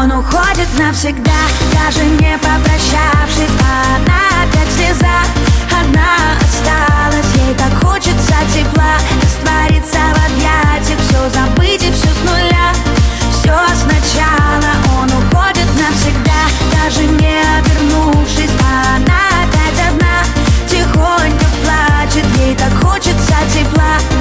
Он уходит навсегда, даже не попрощавшись. А она опять в слезах, одна осталась. Ей так хочется тепла, раствориться в объятиях, все забыть и все с нуля, все сначала. Он уходит навсегда, даже не обернувшись. А она опять одна, тихонько плачет. Ей так хочется тепла.